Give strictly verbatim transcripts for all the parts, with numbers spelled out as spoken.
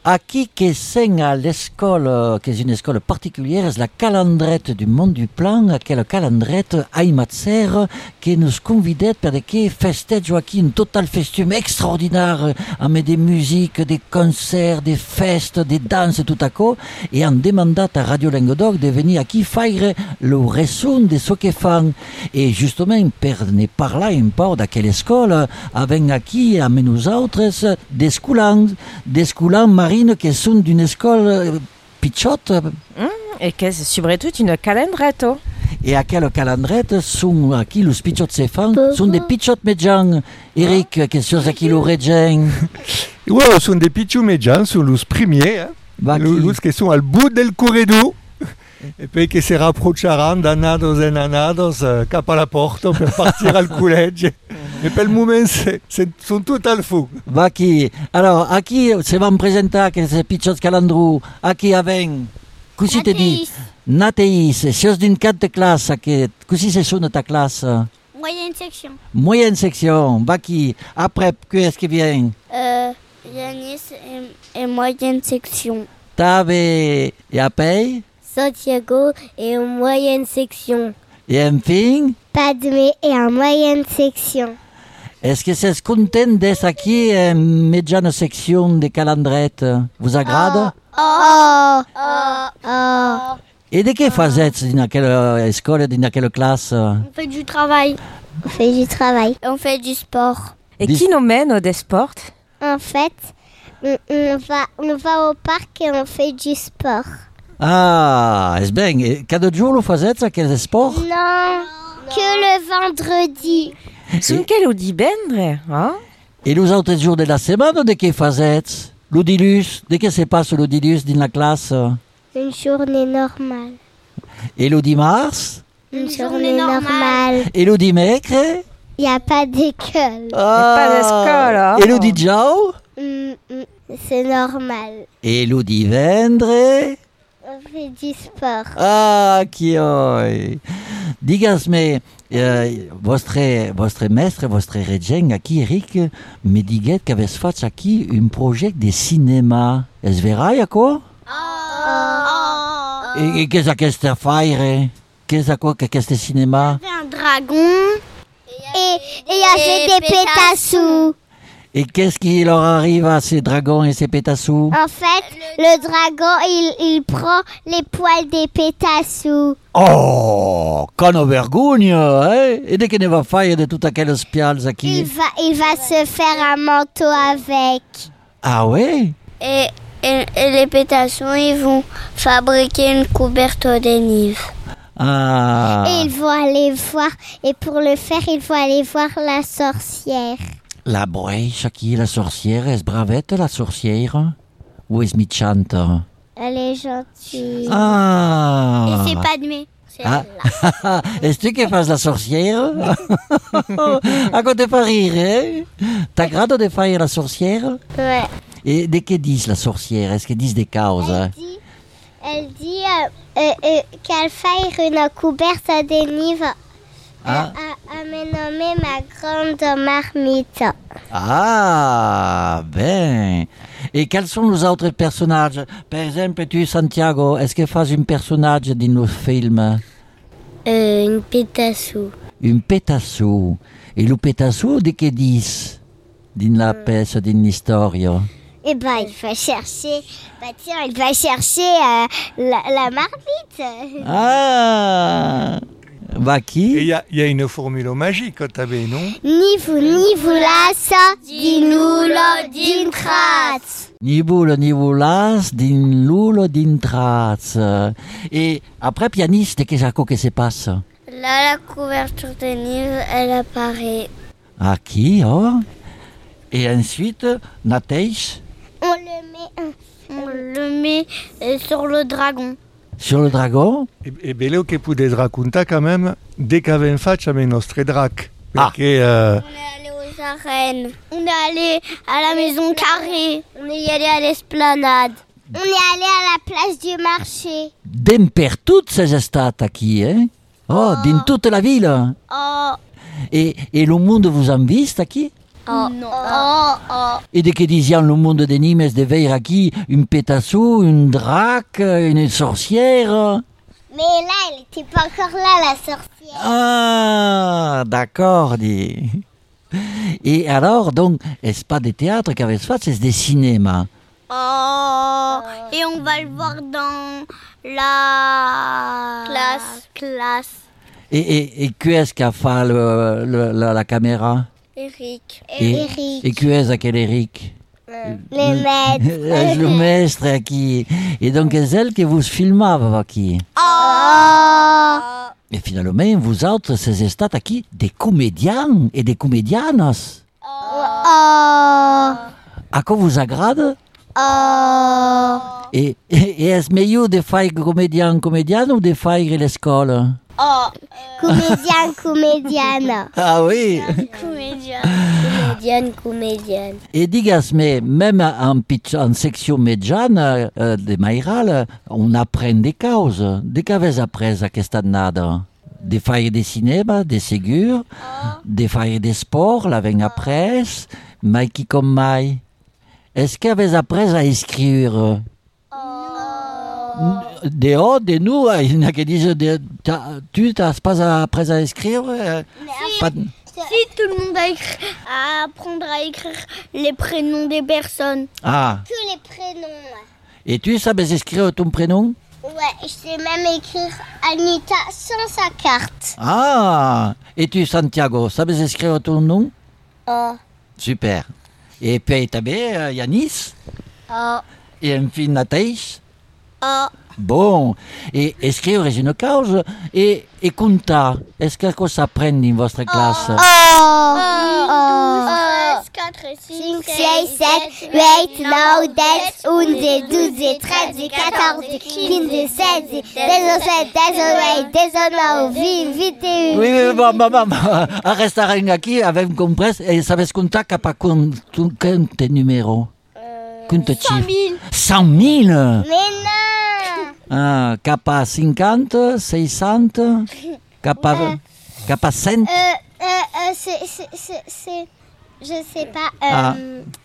Aquí que enseigne l'école, qui est une école particulière, c'est la calandrette du Mont du Plan, aquella calandrette Aimatzer, qui nous convidait per que festeggio aquí un total festum extraordinaire, avec des musiques, des concerts, des festes, des danses, tout à coup, et han demandat a Radio Languedoc de venir aquí faire le resum de ce que fan. Et justement, per ne parlar un peu d'aquella école, avec aquí, avec nous autres, des scoulants, des scoulants marins qui sont d'une école pitchotte. Mm, et que c'est surtout une calendrette. Et à quelle calendrette sont aquí les pitchots se fan sont des pitchots médians. Eric, qu'est-ce que c'est qui le régent? Oui, sont des pitchots médians, sont les premiers, hein? Bah, les qui sont au bout del corridor. Et puis qui se rapprocheranno d'annados en annados uh, cap à la porte pour partir al collège. Et per le moment, c'est, c'est, sont total fous. Va qui alors, à qui se van présenter que ces pitchots calandrou? À qui avec? Qu'est-ce que tu dis? Nathaïs, c'est d'une quatre classe. Qu'est-ce que c'est ta classe? Moyenne section. Moyenne section. Va qui? Après, qu'est-ce qui vient? Euh, Yanis et, et moyenne section. T'ave et après? Santiago et en moyenne section. Et enfin? Padmé et en moyenne section. Est-ce que c'est content d'être ici en médiane section de calandrette? Vous agrade? Oh, oh, oh. Et de que faites dans quelle école, dans quelle classe? On fait du travail. On fait du travail. On fait du sport. Et Dis- qui nous mène au des sports? En fait, on, on, va, on va au parc et on fait du sport. Ah, est-ce bien? Et quel jour vous faites quel sport? Non, que le vendredi. Sun quel ou dibendre, hein? Et les autres jours de la semaine, de que faites? L'Odilus, de que se passe l'Odilus dans la classe? Une journée normale. Et le dimanche? Une journée normale. Et le dimanche? Il n'y a pas d'école. Ah, pas d'école, hein? Et le dimanche? Mm, mm, c'est normal. Et le dimanche? On fait du sport. Ah, qui oi. Digas-me, euh, votre, votre maître, votre régent, aquí, Eric, me diguet qu'avez fait aquí un projet de cinéma. Est-ce vrai, quoi? Oh. Et, et qu'est-ce que c'est faire? Qu'est-ce que qu'est-ce que cinéma? Il y avait un dragon. Et il y avait des pétassous. Et qu'est-ce qui leur arrive à ces dragons et ces pétassous? En fait, le dragon, il, il prend les poils des pétassous. Oh, qu'on vergogne, hein? Et de qu'il va faire de tout aquelles spials aquí? Il va, il va se faire un manteau avec. Ah ouais? Et, et, et les pétassous, ils vont fabriquer une couverte de nive. Ah. Et ils vont aller voir, et pour le faire, ils vont aller voir la sorcière. La brèche qui la sorcière, est-ce bravette la sorcière? Ou est-ce michante? Elle est gentille. Ah. Et c'est Padmé. C'est Ah. là. Est-ce que tu fasses la sorcière? À quoi te fait rire, hein? T'agrade de faire la sorcière? Ouais. Et de que disent la sorcière? Est-ce qu'elle disent des causes? Elle dit, elle dit euh, euh, euh, qu'elle fait une couverte de nive. Ah. À, à me nommer ma grande marmite. Ah, ben. Et quels sont les autres personnages? Par exemple, tu, Santiago, est-ce que fais un personnage dans nos films? Euh, une pétassou. Un pétassou. Et le pétassou, de que disent? Dans la pièce, dans l'histoire? Eh ben, il va chercher. Bah tiens, il va chercher euh, la, la marmite. Ah. Va Et qui? il y a, y a une formule magique, t'avais, non? Ni vous, ni vous lassa, dinulo d'intrat. Ni boule, ni voulas, din lulo, din traz. Et après, pianiste, de que Jaco que se passe? Là, la couverture de nive, elle apparaît. À qui, oh? Et ensuite, Nathalie, On le met, on le met euh, sur le dragon. sur le dragon? E, e bello che potete raccontare quand même dès qu'avons fait avec notre drac. Ah. Perché euh, On est allé aux arènes. On est allé à la maison carrée. On est allé à l'esplanade. On est allé à la place du marché. D'un per toutes ces estats qui, hein? Oh, dans toute la ville. Oh, Et, et le monde vous en viste qui? Oh, oh, oh. Et de que disions le monde des Nimes de veille qui une pétassou, une drac, une sorcière. Mais là, elle était pas encore là, la sorcière. Ah, d'accord, dit. Et alors, donc, est-ce pas des théâtres qu'avait fait, c'est des cinémas. Oh, et on va le voir dans la classe. classe. Et, et, et qui est-ce qui a fait le, le, la, la caméra? Eric. Et, Eric. et qui est-ce quel Eric? Les maîtres. Le maître à qui? Et donc, c'est elle qui vous filmava qui? Oh. Et finalement, vous autres, ces estats à qui? Des comédiens et des comédianas. Oh. À quoi vous agrade? Oh. Et, et, et est-ce mieux de faire comédien, comédienne ou de faire l'école? Oh. Comédien, comédienne. Ah oui. Comédien. Comédienne, comédienne. Et digas-moi, même en, pitch, en section médiane euh, de Mairal, on apprend des causes. De qu'avez après à cette année? De faire des cinémas, des ségures, oh. De faire des sports, la veine après, mais qui comme mai. Est-ce qu'avez après à écrire? Oh. Des hauts, des nous, il y en a qui disent de, tu n'as pas après à écrire? Si, pas... si tout le monde a écrit, à apprendre à écrire les prénoms des personnes. Ah. Que les prénoms. Et tu savais écrire ton prénom? Ouais, je sais même écrire Anita sans sa carte. Ah. Et tu, Santiago, savais écrire ton nom? Oh. Super. Et puis, tu avais Yanis? Oh. Et enfin, Nathalie? Oh. Bon. Et écrire est une cause. Et, et compta, est-ce que ça prend dans votre classe? Oh. Oh. douze, treize, cinq, six, sept, huit, neuf, dix, onze, douze, treize, quatorze, quinze, seize, dix-sept, dix-huit, dix-neuf, vingt, vingt et un. Oui, oui, bon, bon, bon. Reste aquí avec une compresse. Et savez compter qu'à pas compte tes numéros? Compte cent mille. cent mille? Mais non. Ah, capa cinquante, soixante, capa, capa cent. Euh, euh, euh, c'est, c'est, c'est, c'est, je sais pas. Euh, Ah.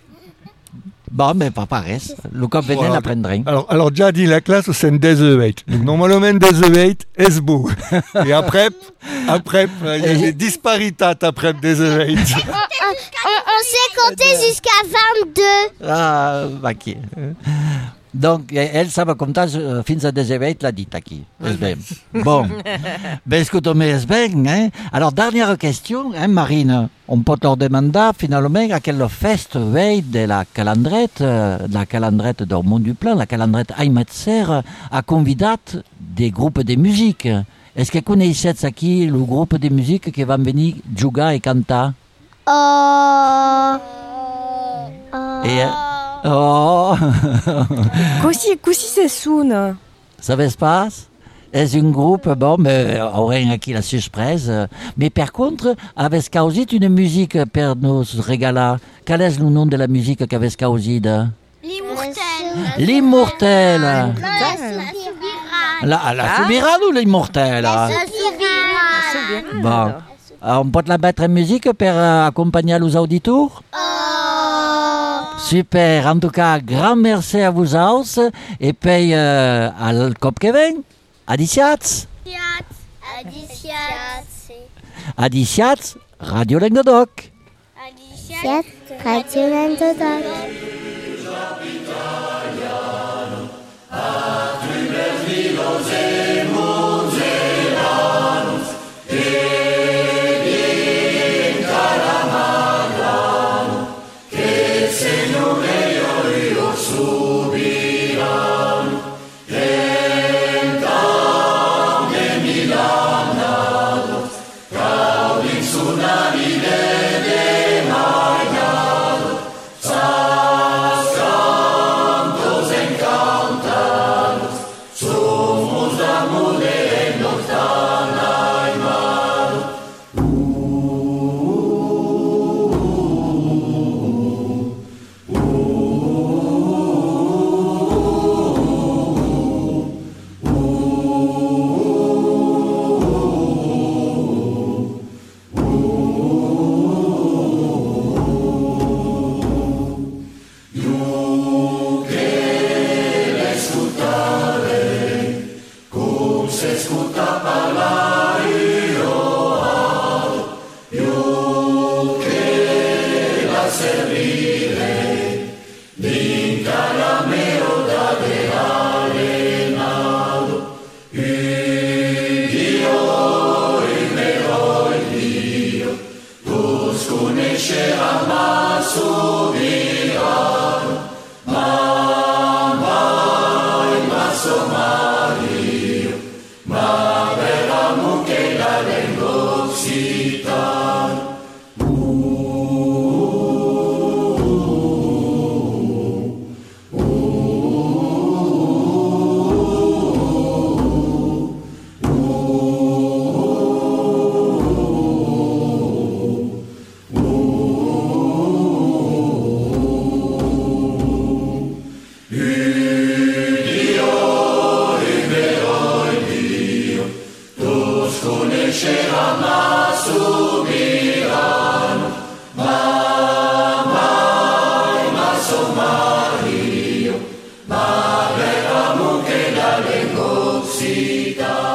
Bon, mais pas pareil. Le cop venait Voilà. l'apprendrait. Alors, alors déjà dit la classe, c'est un dix-huit. Donc normalement dix-huit, est beau. Et après, après, il y a des disparités après dix-huit. on, on, on sait compter jusqu'à vingt-deux. Ah, ok. Donc, elle, ça va compter euh, fins à dix-huit, l'a dit aquí. És bé. Bon. Ben, escolta'm, és bé, hein? Alors, dernière question, hein, Marine? On peut leur demander, finalement, à quelle fête veille de la calandrette, euh, la calandrette del Mont du Plan, la calandrette Aymatser, a convidat des groupes de musique. Est-ce que connaissez aquí le groupe de musique qui va venir jugar et cantar? Oh. Oh. Et, euh, oh! Così, così c'est soon. Ça va se passer? Est un groupe, bon, mais on aura aquí la surprise. Mais par contre, avez causé une musique pour nous régaler. Quel est le nom de la musique qu'avez causé? L'immortel. L'immortel. Non, la soubirane. La, la soubirane ou l'immortel? La soubirane. Bon. Alors, on peut la mettre en musique pour euh, accompagner les auditeurs? Oh. Super. En tout cas, grand merci à vous tous. Et puis, euh, à le cop que vient. Adiciats. Adiciat. Adiciats, Radio Languedoc. Adiciat. Radio Languedoc. Tsunami de Maya, Maria, muke la lengua, sita.